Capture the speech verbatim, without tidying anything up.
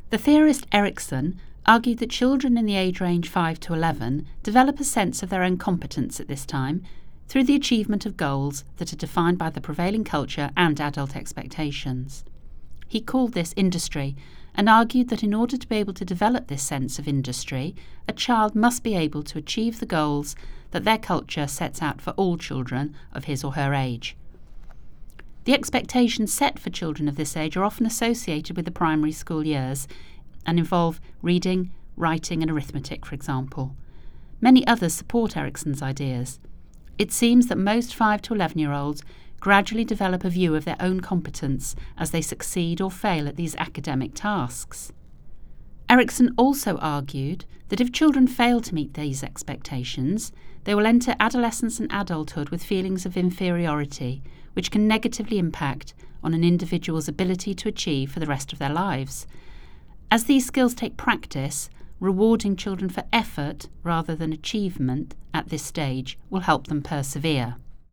The theorist Erikson argued that children in the age range five to eleven develop a sense of their own competence at this time through the achievement of goals that are defined by the prevailing culture and adult expectations. He called this industry and argued that in order to be able to develop this sense of industry, a child must be able to achieve the goals that their culture sets out for all children of his or her age. The expectations set for children of this age are often associated with the primary school years and involve reading, writing and arithmetic, for example. Many others support Erikson's ideas. It seems that most five to eleven-year-olds gradually develop a view of their own competence as they succeed or fail at these academic tasks. Erikson also argued that if children fail to meet these expectations, they will enter adolescence and adulthood with feelings of inferiority, which can negatively impact on an individual's ability to achieve for the rest of their lives. As these skills take practice, rewarding children for effort rather than achievement at this stage will help them persevere.